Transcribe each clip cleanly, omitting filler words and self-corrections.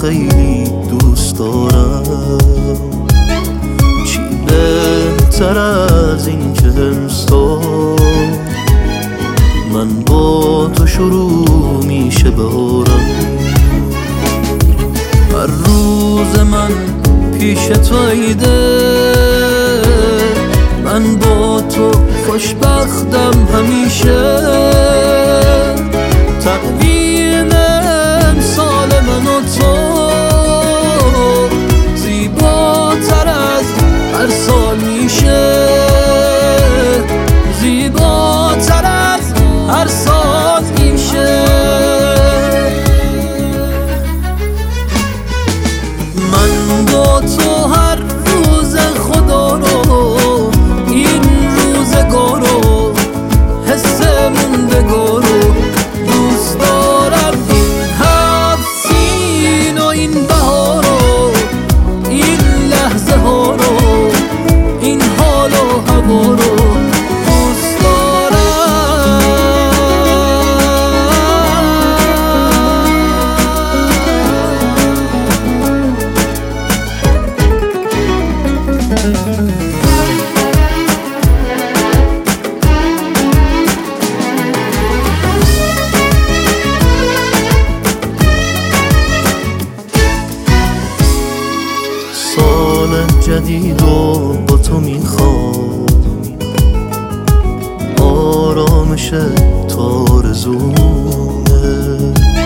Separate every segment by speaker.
Speaker 1: خیلی دوست دارم. چی بهتر از این که امسال من با تو شروع میشه بارم. هر روز من پیش تو عیده، من با تو خوشبختم همیشه. تقویم امسال من و تو زیباتر از هر سال میشه، زیباتر از هر سال میشه. من با تو هر روز خدا رو، این روزگار رو، حس موندگار رو دوست دارم. این هفت سین و این بهار رو، این لحظه ها رو، این حال و هوا رو دوست دارم. سال جدید و با تو میخوام، آرامش تارزونه.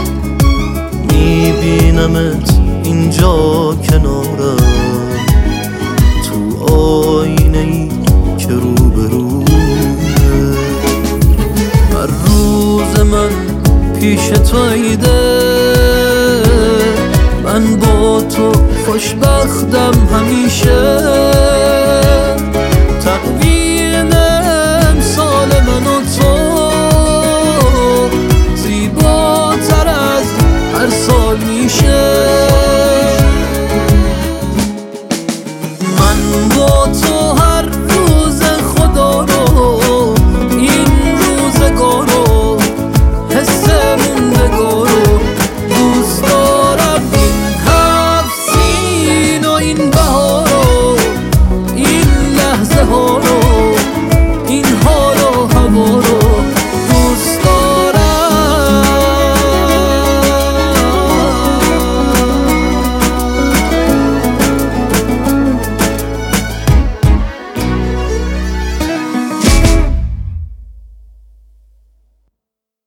Speaker 1: میبینمت اینجا کنارم، تو آینه ای که روبرومه. هر روز من پیش تو عیده، من با تو خوشبختم همیشه.